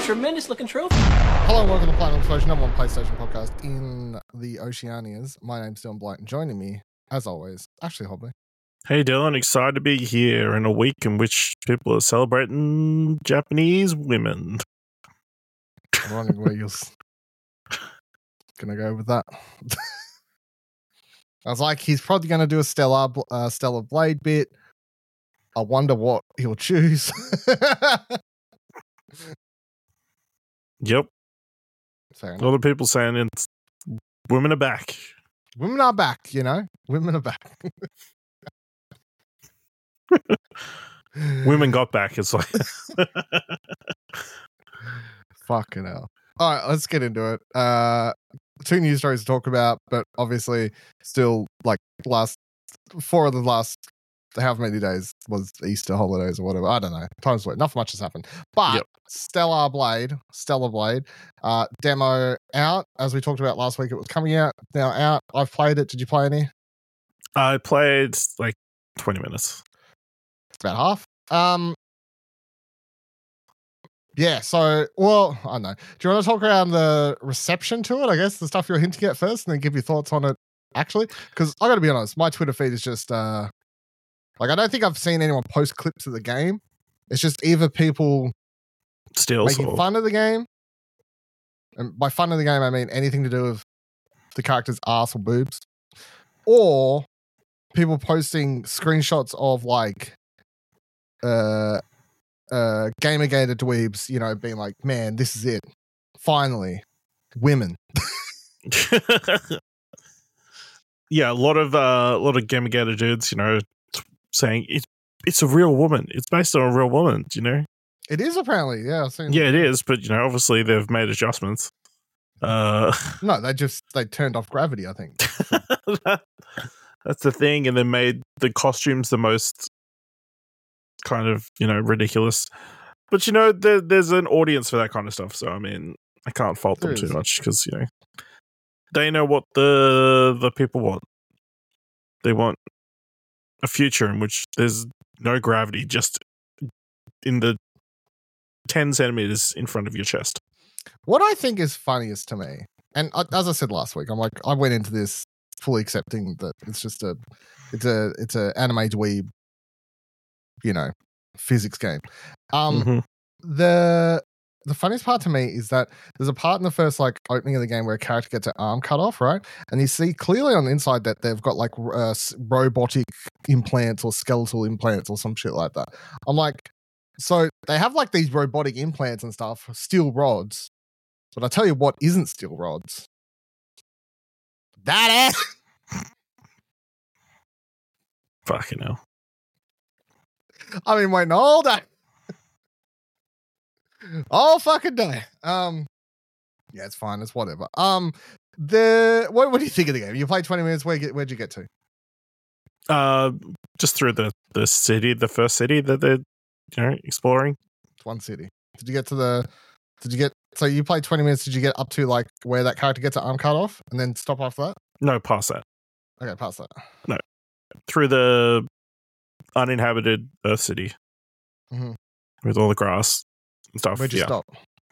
tremendous looking trophy. Hello and welcome to Platinum Explosion, number one PlayStation podcast in the Oceanias. My name's Dylan Blight, and joining me, as always, Ashley Hobley. Hey Dylan, excited to be here in a week in which people are celebrating Japanese women. I'm wondering where you're gonna go with that. I was like, he's probably gonna do a Stellar Blade bit. I wonder what he'll choose. Yep. Fair A enough. lot of people saying it's women are back. Women are back, you know? Women are back. Women got back. It's like Fucking hell. All right, let's get into it. Two news stories to talk about, but obviously still like four of the last however many days was Easter holidays or whatever. I don't know. Time's weird. Nothing much has happened. But Yep. Stellar Blade, demo out. As we talked about last week, it was coming out, now out. I've played it. Did you play any? I played like 20 minutes. It's about half. Yeah, so, well, I don't know. Do you want to talk around the reception to it? I guess the stuff you're hinting at first and then give your thoughts on it actually? Because I got to be honest, my Twitter feed is just, like, I don't think I've seen anyone post clips of the game. It's just either people Still making fun of the game. And by fun of the game, I mean anything to do with the character's ass or boobs. Or people posting screenshots of, like, Gamergator dweebs, you know, being like, man, this is it. Finally. Women. Yeah, a lot of Gamergator dudes, you know, saying it's a real woman. It's based on a real woman, you know? It is apparently, yeah. I've seen Yeah, it is, but you know, obviously they've made adjustments. No, they turned off gravity, I think. That's the thing, and they made the costumes the most kind of, you know, ridiculous. But you know, there's an audience for that kind of stuff, so I mean, I can't fault them too much because, you know, they know what the people want. They want a future in which there's no gravity, just in the 10 centimeters in front of your chest. What I think is funniest to me, and as I said last week, I'm like, I went into this fully accepting that it's just it's a anime dweeb, you know, physics game. The funniest part to me is that there's a part in the first like opening of the game where a character gets an arm cut off, right? And you see clearly on the inside that they've got like robotic implants or skeletal implants or some shit like that. I'm like, so they have like these robotic implants and stuff, steel rods. But I tell you what isn't steel rods. That ass. Fucking hell. I've been waiting all day. All fucking day. Yeah, it's fine. It's whatever. What do you think of the game? You played 20 minutes. Where'd you get to? Just through the city, the first city that they're, you know, exploring. It's one city. So you played 20 minutes. Did you get up to like where that character gets an arm cut off and then stop after that? No, past that. Okay, past that. No, through the uninhabited Earth City with all the grass and stuff. Where'd you stop?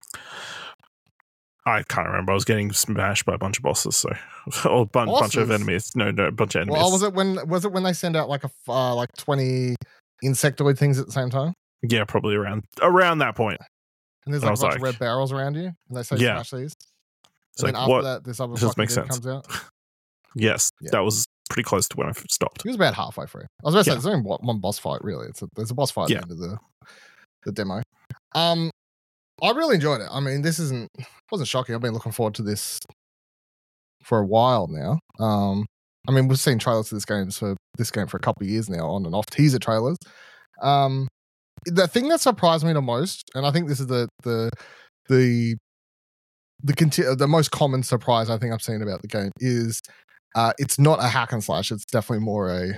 I can't remember. I was getting smashed by a bunch of bosses, so or a bunch of enemies. No, a bunch of enemies. Well, was it when they send out like like 20 insectoid things at the same time? Yeah, probably around that point. And there's like a bunch of red barrels around you, and they say smash these. So and then after that, this other fucking dude comes out. Yes, that was pretty close to when I stopped. He was about halfway through. I was about to say, there's only one boss fight, really. There's a boss fight at the end of the demo. I really enjoyed it. I mean, wasn't shocking. I've been looking forward to this for a while now. I mean, we've seen trailers for this game for a couple of years now, on and off teaser trailers. The thing that surprised me the most, and I think this is the most common surprise I think I've seen about the game, is it's not a hack and slash. It's definitely more a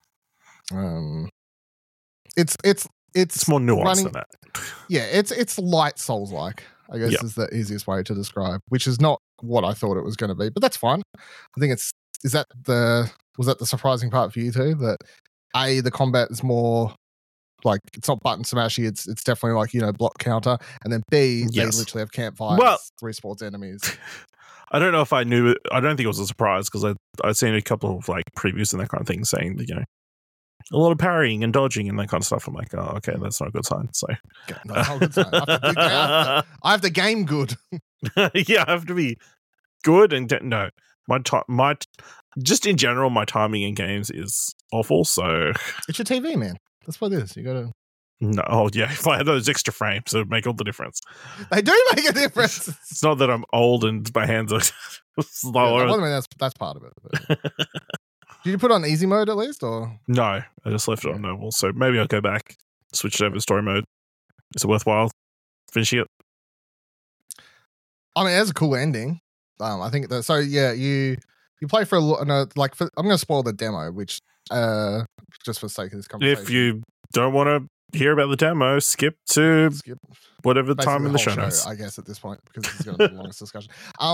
it's more nuanced than that. Yeah, it's light Souls-like, I guess is the easiest way to describe, which is not what I thought it was going to be, but that's fine. I think was that the surprising part for you too, that the combat is more like it's not button smashy. It's definitely like, you know, block counter. And then B, they literally have campfires, respawns enemies. I don't know if I knew it. I don't think it was a surprise because I'd seen a couple of like previews and that kind of thing saying that, you know, a lot of parrying and dodging and that kind of stuff. I'm like, oh, okay, that's not a good sign. So that's not a good sign. I have to game good. Yeah, I have to be good and no. My just in general, my timing in games is awful. So it's your TV, man. That's what it is. You gotta. No, oh yeah. If I had those extra frames, it would make all the difference. They do make a difference. It's not that I'm old and my hands are slower. Yeah, I mean, that's part of it. But... Did you put on easy mode at least, or no? I just left it on normal. So maybe I'll go back, switch it over to story mode. Is it worthwhile finishing it? I mean, it has a cool ending. I think that. So yeah, you play for I'm going to spoil the demo, which just for the sake of this conversation. If you don't want to hear about the demo, skip whatever time in the show notes. I guess at this point, because this is going to be the longest discussion.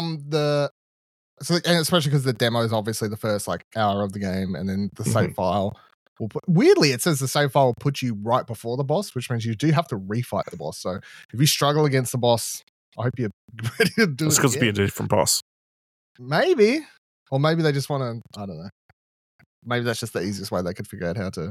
And especially because the demo is obviously the first like hour of the game, and then the save file will weirdly it says the save file will put you right before the boss, which means you do have to refight the boss. So if you struggle against the boss, I hope you're ready to do it. It's because it'll be a different boss. Maybe. Or maybe they just want to, I don't know. Maybe that's just the easiest way they could figure out how to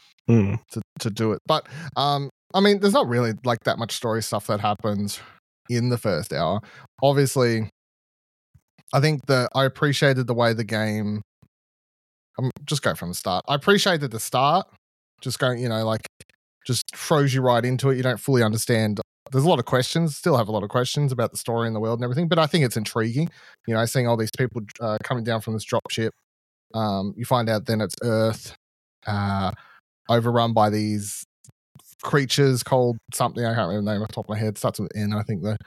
do it. But I mean, there's not really like that much story stuff that happens in the first hour. Obviously, I think I appreciated the way the game. Just go from the start. I appreciated the start. Just going, you know, like just throws you right into it. You don't fully understand. There's a lot of questions. Still have a lot of questions about the story and the world and everything. But I think it's intriguing. You know, seeing all these people coming down from this drop ship. You find out then it's Earth, overrun by these creatures called something. I can't remember the name off the top of my head. Starts with N, I think though.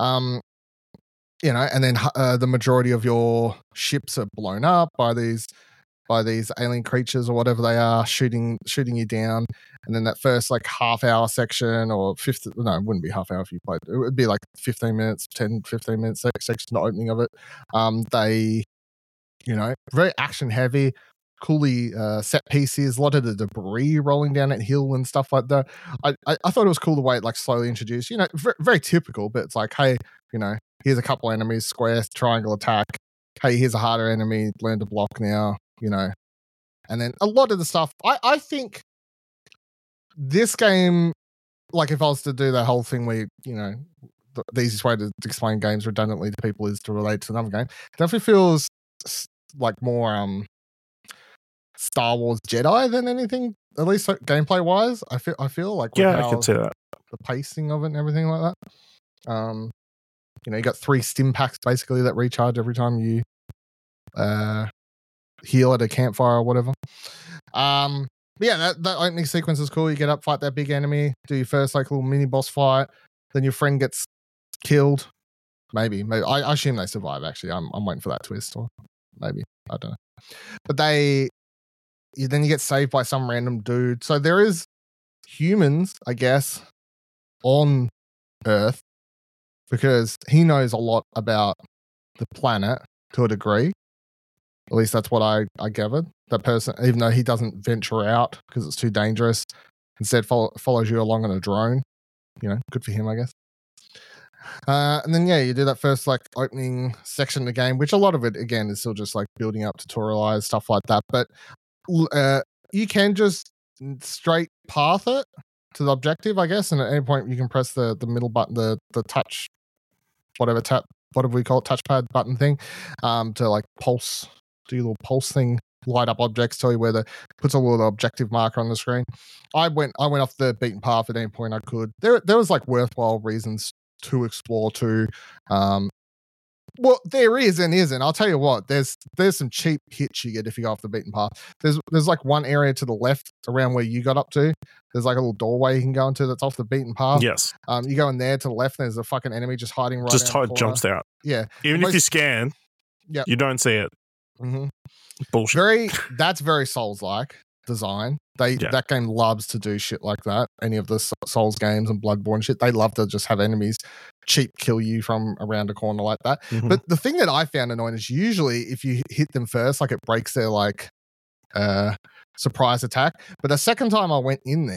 You know, and then the majority of your ships are blown up by these alien creatures or whatever they are, shooting you down. And then that first like half hour section or it wouldn't be half hour if you played. It would be like 15 minutes, 10, 15 minutes section, the opening of it. They, you know, very action heavy, coolly set pieces, a lot of the debris rolling down that hill and stuff like that. I thought it was cool the way it like slowly introduced, you know, very, very typical, but it's like, hey, you know, here's a couple enemies, square, triangle attack. Hey, here's a harder enemy, learn to block now, you know. And then a lot of the stuff, I think this game, like if I was to do that whole thing where, you know, the easiest way to explain games redundantly to people is to relate to another game, it definitely feels like more Star Wars Jedi than anything, at least gameplay wise. I feel like I could say that. The pacing of it and everything like that. You know, you got 3 stim packs basically that recharge every time you heal at a campfire or whatever. Yeah, that opening sequence is cool. You get up, fight that big enemy, do your first like little mini boss fight, then your friend gets killed. Maybe. I assume they survive. Actually, I'm waiting for that twist, or maybe I don't know. But then you get saved by some random dude. So there is humans, I guess, on Earth because he knows a lot about the planet to a degree. At least that's what I gathered. That person, even though he doesn't venture out because it's too dangerous, instead follows you along on a drone. You know, good for him, I guess. And then, yeah, you do that first, like, opening section of the game, which a lot of it, again, is still just, like, building up tutorialized stuff like that. But you can just straight path it to the objective, I guess, and at any point you can press the middle button, the touch, whatever we call it, touchpad button thing, to, like, pulse, do your little pulse thing, light up objects, tell you where puts a little objective marker on the screen. I went off the beaten path at any point I could. There was, like, worthwhile reasons to explore too. Well, there is and isn't. I'll tell you what, there's some cheap hits you get if you go off the beaten path. There's like one area to the left around where you got up to. There's like a little doorway you can go into that's off the beaten path. Yes. You go in there to the left, and there's a fucking enemy just hiding right. Just jumps out. Yeah. Even if you scan, you don't see it. Mm-hmm. Bullshit. That's very Souls-like design. That game loves to do shit like that. Any of the Souls games and Bloodborne shit, they love to just have enemies cheap kill you from around a corner like that. Mm-hmm. But the thing that I found annoying is usually if you hit them first, like it breaks their like surprise attack. But the second time I went in there,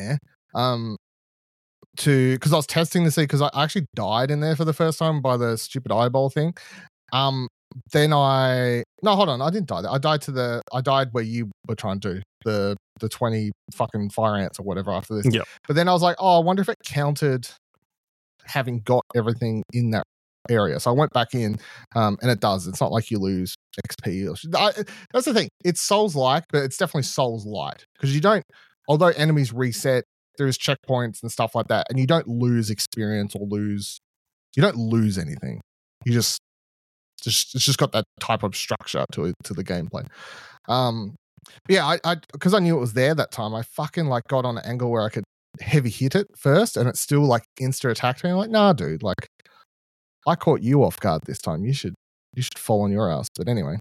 Because I was testing to see, because I actually died in there for the first time by the stupid eyeball thing. Then hold on, I didn't die there. I died where you were trying to do the 20 fucking fire ants or whatever after this. Yep. But then I was like, I wonder if it counted having got everything in that area. So I went back in, and it does. It's not like you lose XP. That's the thing. It's Souls-like, but it's definitely Souls-light, because you don't, although enemies reset, there's checkpoints and stuff like that, and you don't lose experience or you don't lose anything. You it's just got that type of structure to the gameplay. Yeah, I because I knew it was there that time, I fucking like got on an angle where I could heavy hit it first, and it still like insta attacked me. I'm like, nah, dude, like I caught you off guard this time. You should fall on your ass. But anyway,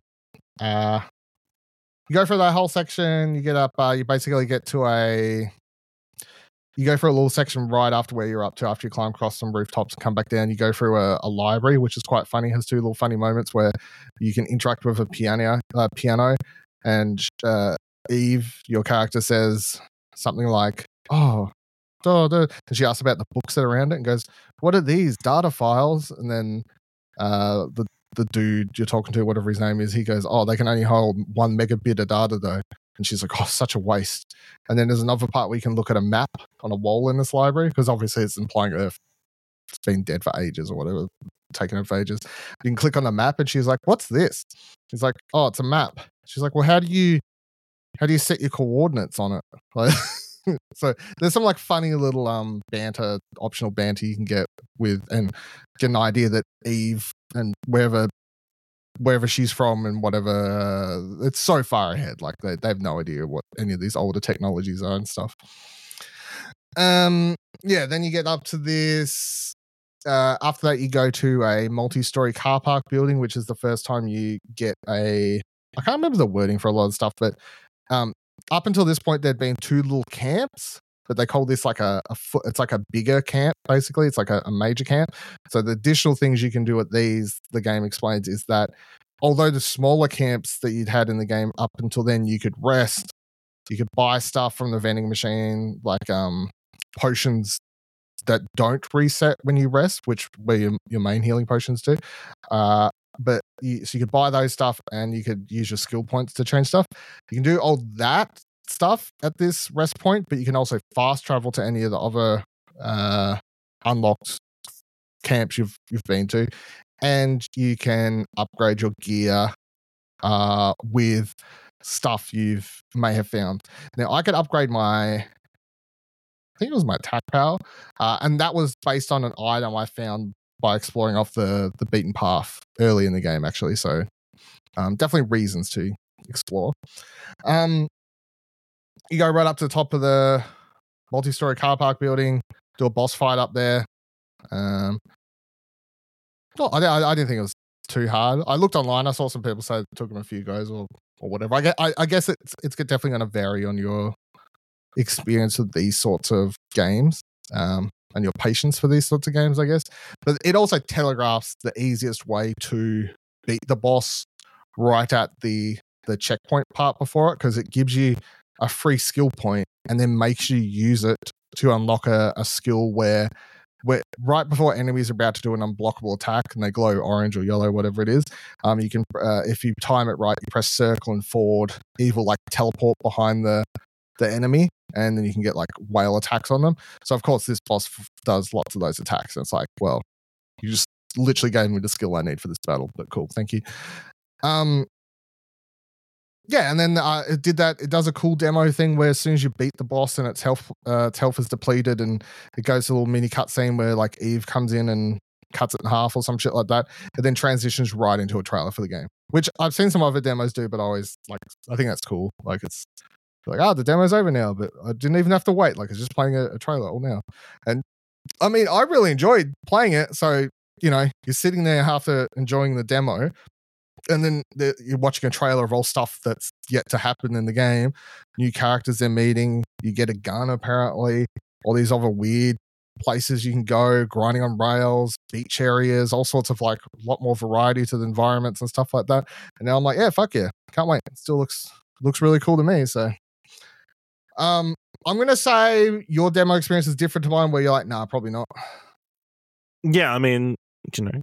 you go through that whole section. You get up. You basically get to you go through a little section right after where you're up to, after you climb across some rooftops and come back down. You go through a library, which is quite funny. It has two little funny moments where you can interact with a piano, and Eve, your character, says something like, and she asks about the books that are around it and goes, what are these, data files? And then the dude you're talking to, whatever his name is, he goes, they can only hold 1 megabit of data though. And she's like, such a waste. And then there's another part where you can look at a map on a wall in this library, because obviously it's implying Earth, it's been dead for ages or whatever, taken over for ages. You can click on the map, and she's like, what's this? He's like, it's a map. She's like, well, how do you set your coordinates on it? Like, so there's some like funny little optional banter you can get with, and get an idea that Eve and wherever she's from and whatever, it's so far ahead. Like they have no idea what any of these older technologies are and stuff. Then you get up to this. After that, you go to a multi-story car park building, which is the first time you get I can't remember the wording for a lot of stuff, but up until this point, there'd been 2 little camps, but they call this like it's like a bigger camp, basically. It's like a major camp. So the additional things you can do at these, the game explains, is that although the smaller camps that you'd had in the game up until then, you could rest, you could buy stuff from the vending machine, like potions that don't reset when you rest, which where your main healing potions do. So you could buy those stuff, and you could use your skill points to change stuff. You can do all that stuff at this rest point, but you can also fast travel to any of the other unlocked camps you've been to, and you can upgrade your gear with stuff you may have found. Now, I could upgrade I think it was my attack power, and that was based on an item I found by exploring off the beaten path early in the game, actually. So definitely reasons to explore. You go right up to the top of the multi-story car park building, do a boss fight up there. I didn't think it was too hard. I looked online. I saw some people say it took them a few goes or whatever. I guess it's definitely going to vary on your experience with these sorts of games. And your patience for these sorts of games, I guess. But it also telegraphs the easiest way to beat the boss right at the checkpoint part before it, because it gives you a free skill point and then makes you use it to unlock a skill where right before enemies are about to do an unblockable attack and they glow orange or yellow, whatever it is, you can, if you time it right, you press circle and forward, Eve will like teleport behind the enemy, and then you can get like whale attacks on them. So of course this boss does lots of those attacks, and it's like, well, you just literally gave me the skill I need for this battle, but cool, thank you. And then it did that. It does a cool demo thing where as soon as you beat the boss and its health is depleted, and it goes to a little mini cutscene where like Eve comes in and cuts it in half or some shit like that. It then transitions right into a trailer for the game, which I've seen some other demos do, but I think that's cool. Like it's like, the demo's over now, but I didn't even have to wait. Like, it's just playing a trailer all now. And I mean, I really enjoyed playing it. So, you're sitting there after enjoying the demo, and then you're watching a trailer of all stuff that's yet to happen in the game. New characters they're meeting. You get a gun, apparently. All these other weird places you can go, grinding on rails, beach areas, all sorts of like a lot more variety to the environments and stuff like that. And now I'm like, yeah, fuck yeah. Can't wait. It still looks really cool to me. So, I'm going to say your demo experience is different to mine where you're like, nah, probably not. Yeah, I mean, you know,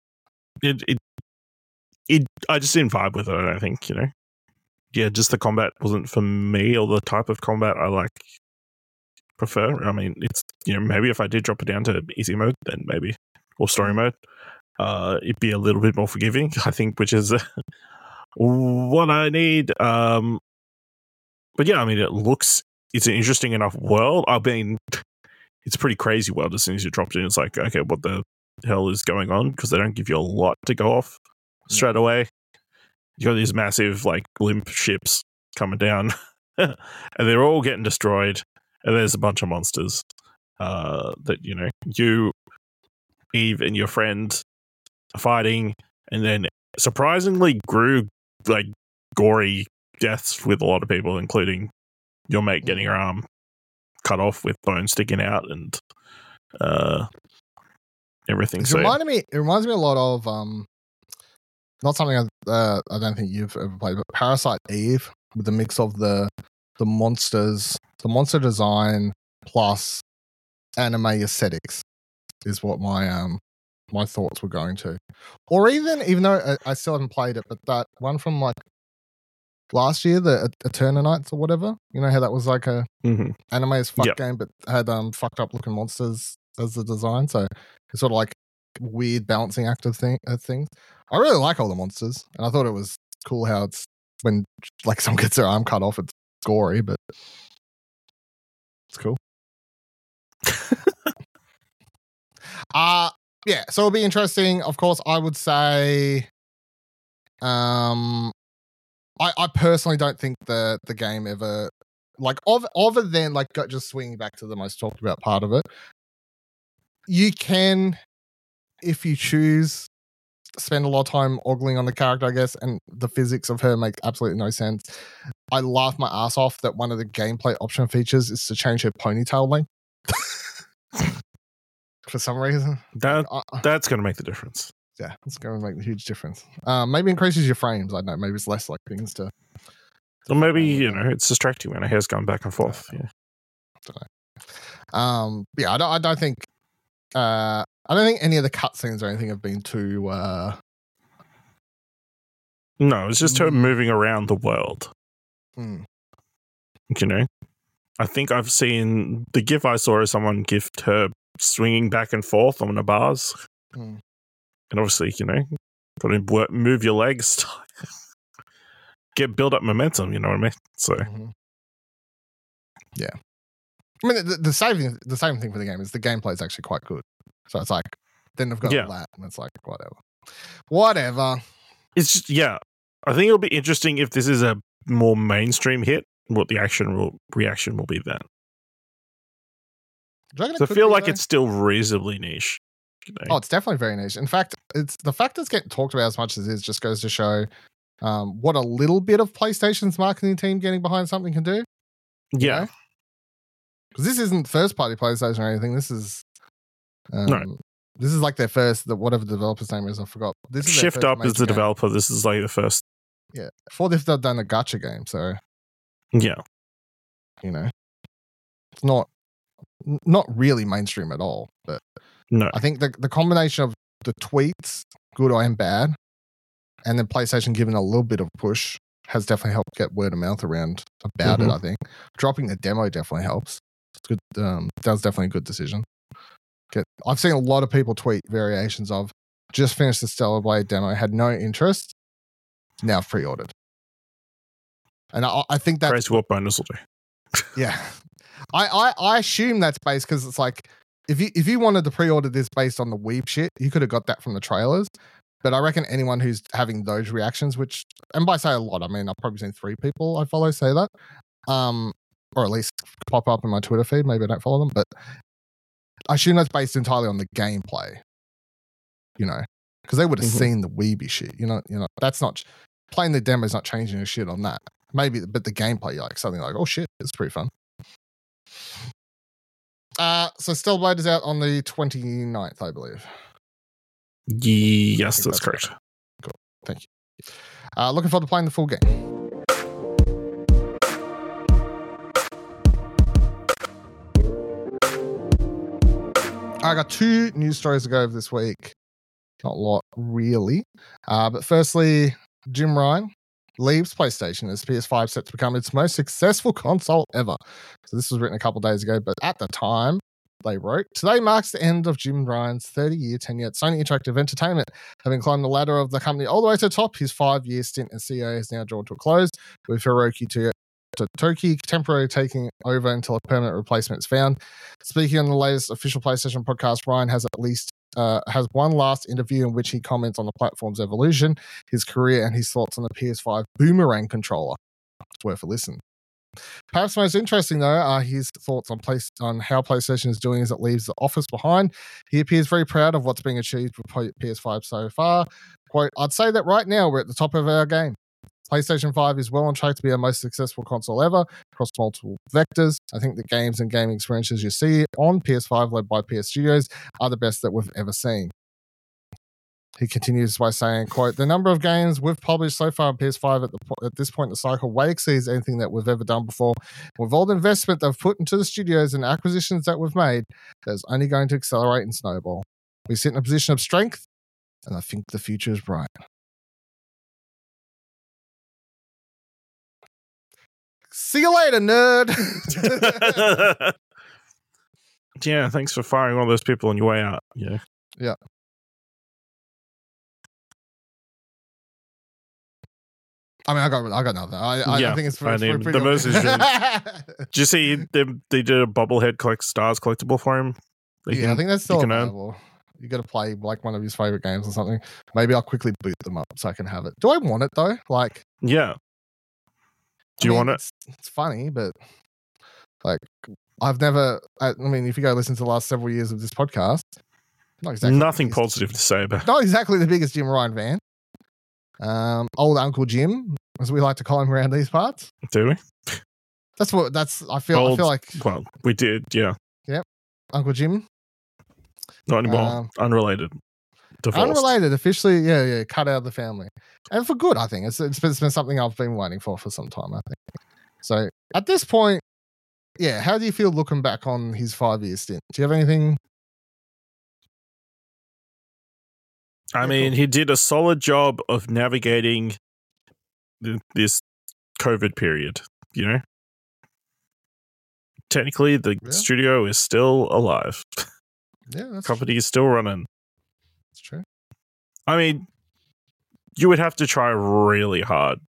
I just didn't vibe with it, I don't think, you know. Yeah, just the combat wasn't for me, or the type of combat I prefer. I mean, it's, you know, maybe if I did drop it down to easy mode, then maybe, or story mode, it'd be a little bit more forgiving, I think, which is what I need. But yeah, I mean, it's an interesting enough world. I mean, it's a pretty crazy world. As soon as you dropped in, it's like, okay, what the hell is going on? Because they don't give you a lot to go off straight away. You got these massive, like, blimp ships coming down, and they're all getting destroyed. And there's a bunch of monsters that, you know, you, Eve, and your friend are fighting, and then surprisingly grew, like, gory deaths with a lot of people, including your mate getting her arm cut off with bones sticking out and everything. It reminds me a lot of not something I don't think you've ever played, but Parasite Eve, with the mix of the monsters, the monster design plus anime aesthetics is what my my thoughts were going to. Or even though I still haven't played it, but that one from like last year, the Eternanites or whatever, you know how that was like a anime as fuck game, but had fucked up looking monsters as the design. So it's sort of like weird balancing act of things. I really like all the monsters, and I thought it was cool how it's when like someone gets their arm cut off, it's gory, but it's cool. Yeah, so it'll be interesting. Of course, I would say I personally don't think the game ever, like, other than like just swinging back to the most talked about part of it, you can, if you choose, spend a lot of time ogling on the character, I guess, and the physics of her make absolutely no sense. I laugh my ass off that one of the gameplay option features is to change her ponytail length. For some reason. That's going to make the difference. Yeah, it's going to make a huge difference. Maybe increases your frames. I don't know. Maybe it's less like things to or maybe, you know, it's distracting when her hair's going back and forth. Yeah. Yeah, I don't think any of the cutscenes or anything have been too No, it's just her moving around the world. You know? I think I've seen the GIF I saw is someone gift her swinging back and forth on the bars. And obviously, you know, got to move your legs, build up momentum, you know what I mean? So, yeah. I mean, the same thing for the game is the gameplay is actually quite good. So it's like, then they've got all that, and it's like, whatever. It's just, I think it'll be interesting if this is a more mainstream hit, what the reaction will be then. So I feel like it's still reasonably niche. You know? Oh, it's definitely very niche. In fact, it's the fact it's getting talked about as much as it is just goes to show what a little bit of PlayStation's marketing team getting behind something can do. Yeah. Because this isn't first-party PlayStation or anything. This is no. This is like their first, whatever the developer's name is, I forgot. This is Shift Up is the developer. This is like the first. Yeah. Before they've done a gacha game, so. Yeah. You know. It's not really mainstream at all, but no. I think the combination of the tweets, good and bad, and then PlayStation giving a little bit of a push has definitely helped get word of mouth around about it, I think. Dropping the demo definitely helps. It's good. That was definitely a good decision. I've seen a lot of people tweet variations of just finished the Stellar Blade demo, had no interest, now pre-ordered. And I think that's crazy what bonus will do. Yeah. I assume that's based because it's like if you wanted to pre-order this based on the Weeb shit, you could have got that from the trailers. But I reckon anyone who's having those reactions, which, and by say a lot, I mean I've probably seen 3 people I follow say that, or at least pop up in my Twitter feed. Maybe I don't follow them, but I assume that's based entirely on the gameplay. You know, because they would have seen the Weeby shit. You know, that's not playing the demo is not changing the shit on that. Maybe, but the gameplay, you're like something like, oh shit, it's pretty fun. So Stellar Blade is out on the 29th, I believe. Yes, that's correct. Cool. Thank you. Looking forward to playing the full game. I got 2 news stories to go over this week. Not a lot, really. But firstly, Jim Ryan leaves PlayStation as PS5 set to become its most successful console ever. So this was written a couple of days ago, but at the time, they wrote, today marks the end of Jim Ryan's 30-year tenure at Sony Interactive Entertainment. Having climbed the ladder of the company all the way to the top, his 5-year stint as CEO has now drawn to a close, with Hiroki Totoki temporarily taking over until a permanent replacement is found. Speaking on the latest official PlayStation podcast, Ryan has one last interview in which he comments on the platform's evolution, his career, and his thoughts on the PS5 Boomerang controller. It's worth a listen. Perhaps most interesting, though, are his thoughts on how PlayStation is doing as it leaves the office behind. He appears very proud of what's being achieved with PS5 so far. Quote, I'd say that right now we're at the top of our game. PlayStation 5 is well on track to be our most successful console ever across multiple vectors. I think the games and gaming experiences you see on PS5 led by PS Studios are the best that we've ever seen. He continues by saying, quote, the number of games we've published so far on PS5 at this point in the cycle way exceeds anything that we've ever done before. With all the investment they've put into the studios and acquisitions that we've made, that's only going to accelerate and snowball. We sit in a position of strength, and I think the future is bright. See you later, nerd. Yeah, thanks for firing all those people on your way out. Yeah. Yeah. I mean, I got nothing. I think it's pretty the most is did you see they did a bobblehead stars collectible for him? I think that's still available. You got to play like one of his favorite games or something. Maybe I'll quickly boot them up so I can have it. Do I want it though? Like, yeah. Do you want it? It's funny, but like, I've never. I mean, if you go listen to the last several years of this podcast, not exactly nothing positive to say about. Not exactly the biggest Jim Ryan fan. Old Uncle Jim, as we like to call him around these parts. Do we? I feel like. Well, we did, yeah. Yep, Uncle Jim. Not anymore. Unrelated. Divorced. Unrelated, officially, yeah, cut out of the family, and for good. I think it's been something I've been waiting for some time. I think so. At this point, yeah. How do you feel looking back on his 5-year stint? Do you have anything? I mean, he did a solid job of navigating this COVID period, you know? Technically, the studio is still alive. Yeah, that's company is still running. That's true. I mean, you would have to try really hard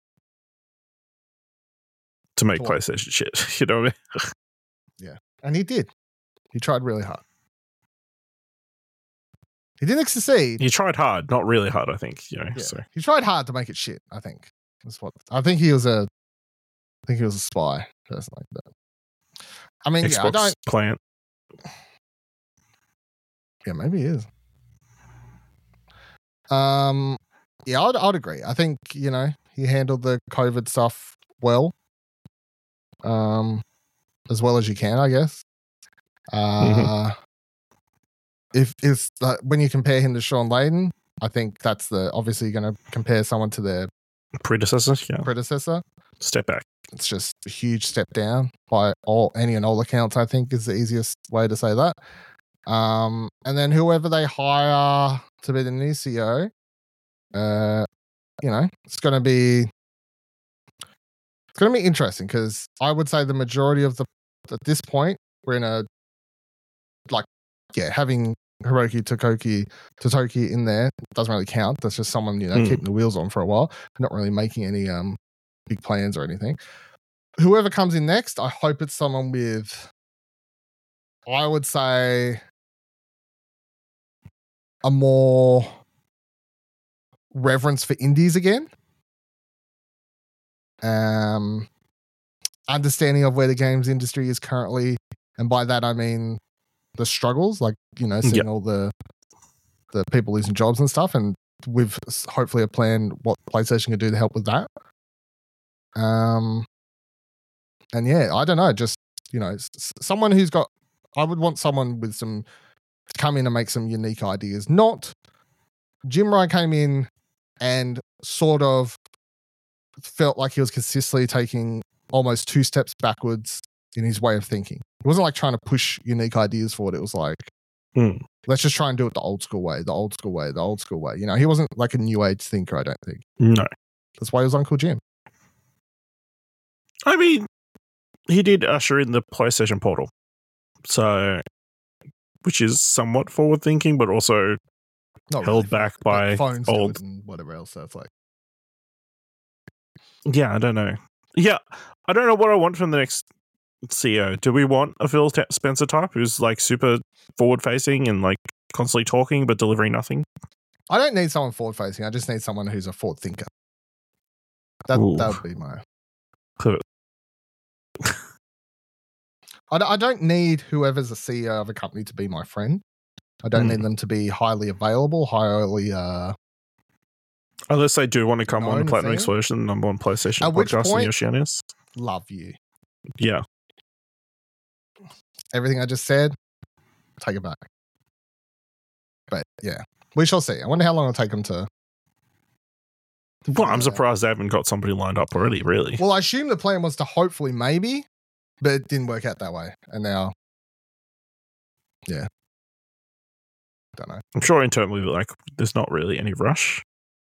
to make PlayStation shit. You know what I mean? Yeah. And he did. He tried really hard. He didn't succeed. He tried hard, not really hard, I think. You know, yeah. So he tried hard to make it shit, I think. I think he was a spy, person like that. I mean, Xbox plant. Yeah, maybe he is. Yeah, I'd agree. I think, you know, he handled the COVID stuff well. As well as you can, I guess. If it's when you compare him to Sean Layden, I think that's obviously going to compare someone to their predecessor. Step back. It's just a huge step down by any and all accounts. I think is the easiest way to say that. And then whoever they hire to be the new CEO, you know, it's going to be interesting because I would say the majority of at this point we're in a having Hiroki Totoki in there doesn't really count. That's just someone, you know, keeping the wheels on for a while, not really making any big plans or anything. Whoever comes in next, I hope it's someone with, I would say, a more reverence for indies again. Understanding of where the games industry is currently, and by that I mean the struggles, like, you know, seeing all the people losing jobs and stuff, and with hopefully a plan what PlayStation can do to help with that. And yeah, I don't know, just, you know, someone who's got, I would want someone with to come in and make some unique ideas. Not Jim Ryan came in and sort of felt like he was consistently taking almost 2 steps backwards in his way of thinking. It wasn't like trying to push unique ideas forward. It was like, Let's just try and do it the old school way, the old school way, the old school way. You know, he wasn't like a new age thinker, I don't think. No. That's why he was Uncle Jim. I mean, he did usher in the PlayStation Portal. So, which is somewhat forward thinking, but also Not held really, back by phones old and whatever else. So it's like, yeah, I don't know. Yeah, I don't know what I want from the next CEO. Do we want a Phil Spencer type who's like super forward facing and like constantly talking but delivering nothing? I don't need someone forward facing. I just need someone who's a forward thinker. That would be my pivot. I don't need whoever's the CEO of a company to be my friend. I don't need them to be highly available, highly unless they do want to come on the Platinum thing. Explosion #1 PlayStation At which podcast point, in Oceanius. Love you. Yeah. Everything I just said, take it back. But yeah, we shall see. I wonder how long it'll take them to. Well, I'm surprised they haven't got somebody lined up already, really. Well, I assume the plan was to hopefully maybe, but it didn't work out that way. And now, yeah. Don't know. I'm sure internally, like, there's not really any rush.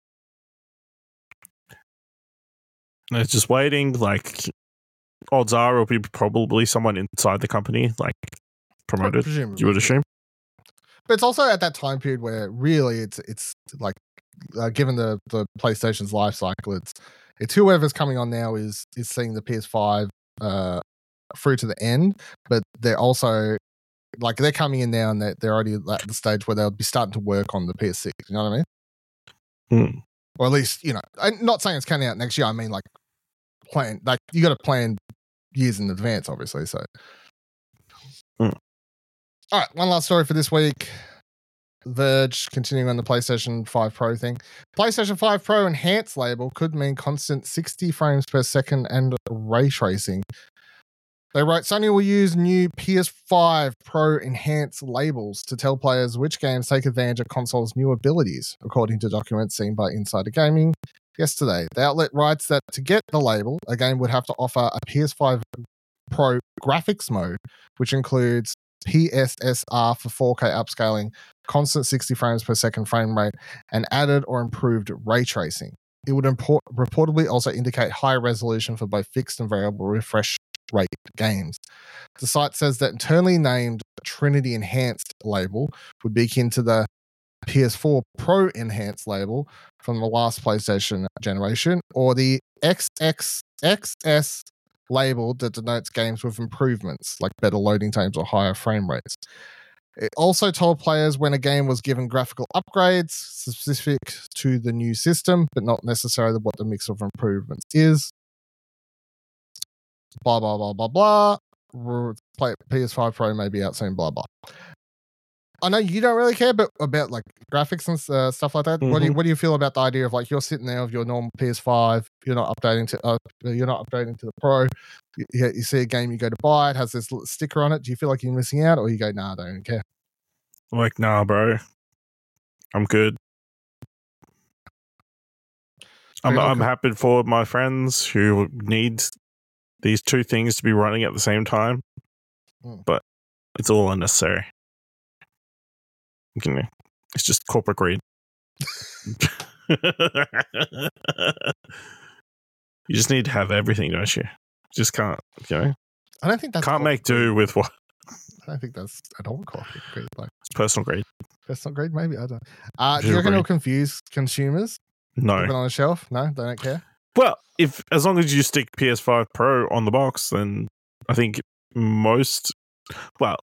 They're just waiting. Like, odds are it'll be probably someone inside the company, like, promoted, Presumably. you would assume. But it's also at that time period where really it's like, given the PlayStation's life cycle, it's whoever's coming on now is seeing the PS5 through to the end, but they're also like they're coming in now and they're already at the stage where they'll be starting to work on the PS6. You know what I mean? Or at least, you know, I'm not saying it's coming out next year. I mean, like plan, like you got to plan years in advance, obviously. So, all right, one last story for this week. Verge, continuing on the PlayStation 5 Pro thing. PlayStation 5 Pro Enhanced label could mean constant 60 frames per second and ray tracing. They wrote, Sony will use new PS5 Pro Enhanced labels to tell players which games take advantage of console's new abilities, according to documents seen by Insider Gaming yesterday. The outlet writes that to get the label, a game would have to offer a PS5 Pro graphics mode, which includes PSSR for 4K upscaling, constant 60 frames per second frame rate, and added or improved ray tracing. It would reportedly also indicate high resolution for both fixed and variable refresh rate games. The site says that internally named Trinity Enhanced label would be akin to the PS4 Pro Enhanced label from the last PlayStation generation, or the XXXS label that denotes games with improvements, like better loading times or higher frame rates. It also told players when a game was given graphical upgrades specific to the new system, but not necessarily what the mix of improvements is. Blah, blah, blah, blah, blah. PS5 Pro may be out soon, blah, blah. I know you don't really care, but about like graphics and stuff like that. Mm-hmm. What do you feel about the idea of like you're sitting there with your normal PS5, you're not updating to the Pro. You see a game, you go to buy it, has this little sticker on it. Do you feel like you're missing out, or you go, nah, I don't care? Like, nah, bro, I'm good. I'm happy for my friends who need these two things to be running at the same time, but it's all unnecessary. You know, it's just corporate greed. You just need to have everything, don't you? Just can't, you know? I don't think that's can't make do with what. I don't think that's at all corporate greed. Like, it's personal greed. Personal greed, maybe. I don't. Do you reckon it'll confuse consumers? No. Put it on a shelf? No, they don't care. Well, as long as you stick PS5 Pro on the box, then I think most. Well.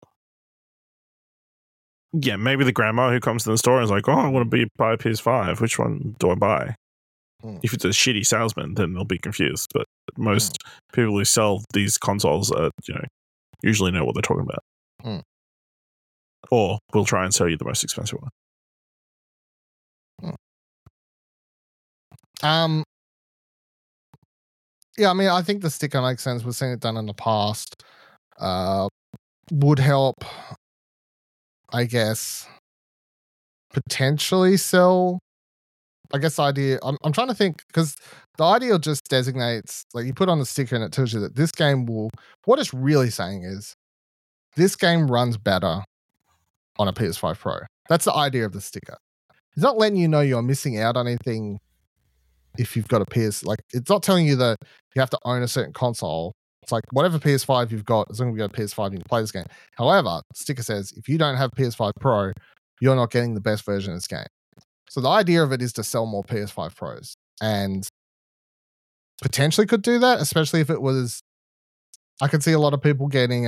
Yeah, maybe the grandma who comes to the store and is like, oh, I want to buy a PS5. Which one do I buy? If it's a shitty salesman, then they'll be confused. But most people who sell these consoles usually know what they're talking about. Or will try and sell you the most expensive one. Yeah, I mean, I think the sticker makes sense. We've seen it done in the past. Would help, I guess, potentially sell. I guess the idea, I'm trying to think, because the idea just designates, like you put on the sticker and it tells you that this game will, what it's really saying is this game runs better on a PS5 Pro. That's the idea of the sticker. It's not letting you know you're missing out on anything if you've got a PS. Like, it's not telling you that you have to own a certain console. It's like whatever PS5 you've got, as long as you've got a PS5, you can play this game. However, the sticker says if you don't have PS5 Pro, you're not getting the best version of this game. So the idea of it is to sell more PS5 Pros, and potentially could do that, especially if it was. I could see a lot of people getting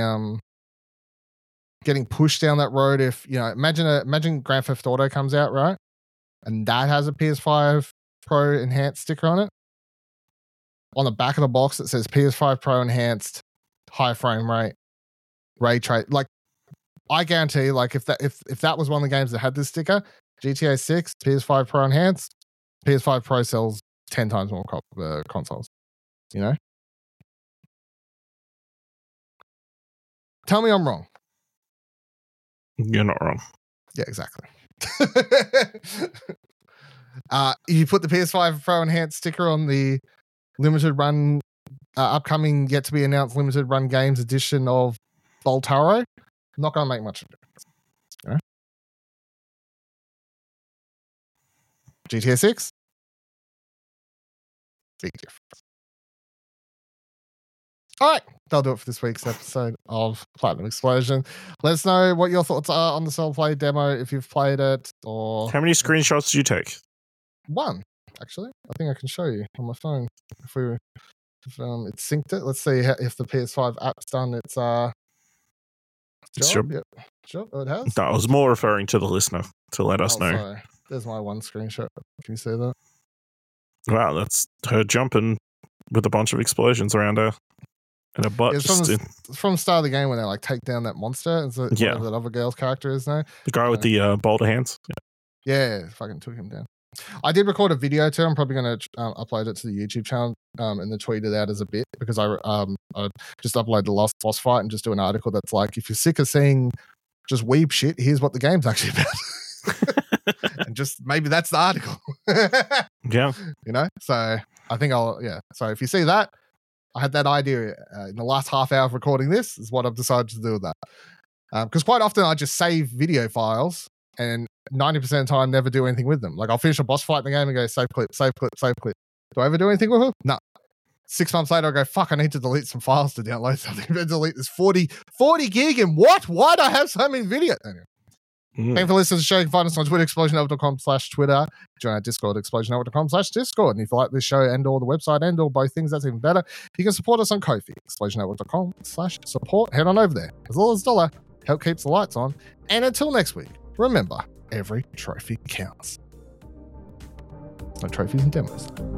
pushed down that road. If imagine Grand Theft Auto comes out, right, and that has a PS5 Pro enhanced sticker on it. On the back of the box, it says PS5 Pro enhanced, high frame rate, ray trace. Like, I guarantee, like if that was one of the games that had this sticker, GTA 6, PS5 Pro enhanced, PS5 Pro sells 10 times more consoles. You know? Tell me I'm wrong. You're not wrong. Yeah, exactly. You put the PS5 Pro enhanced sticker on the limited run, upcoming yet to be announced limited run games edition of Voltaro. Not going to make much of a difference. You know? GTA 6? Big difference. All right, that'll do it for this week's episode of Platinum Explosion. Let us know what your thoughts are on the Solo Play demo, if you've played it, or... How many screenshots did you take? One, actually. I think I can show you on my phone. If it's synced it. Let's see if the PS5 app's done its job. Yep. Sure, it has. No, I was more referring to the listener to let us know. Sorry. There's my one screenshot. Can you see that? Wow, that's her jumping with a bunch of explosions around her. And a butt from the start of the game when they like take down that monster. And so whatever that other girl's character is now. The guy with the boulder hands. Yeah, fucking took him down. I did record a video too. I'm probably going to upload it to the YouTube channel and then tweet it out as a bit, because I just uploaded the last boss fight and just do an article that's like, if you're sick of seeing just weeb shit, here's what the game's actually about. And just maybe that's the article. Yeah. You know? So I think So if you see that, I had that idea in the last half hour of recording this, is what I've decided to do with that. Because quite often I just save video files and 90% of the time never do anything with them. Like, I'll finish a boss fight in the game and go, save clip, save clip, save clip. Do I ever do anything with them? No. 6 months later, I go, fuck, I need to delete some files to download something. I delete this 40 gig and what? Why do I have so many videos? Anyway. Thank you for listening to the show. You can find us on Twitter, explosionnetwork.com/Twitter. Join our Discord, explosionnetwork.com/Discord. And if you like this show and or the website and or both things, that's even better. You can support us on Ko-fi, explosionnetwork.com/support. Head on over there. As little as $1, help keeps the lights on. And until next week, remember, every trophy counts. No trophies and demos.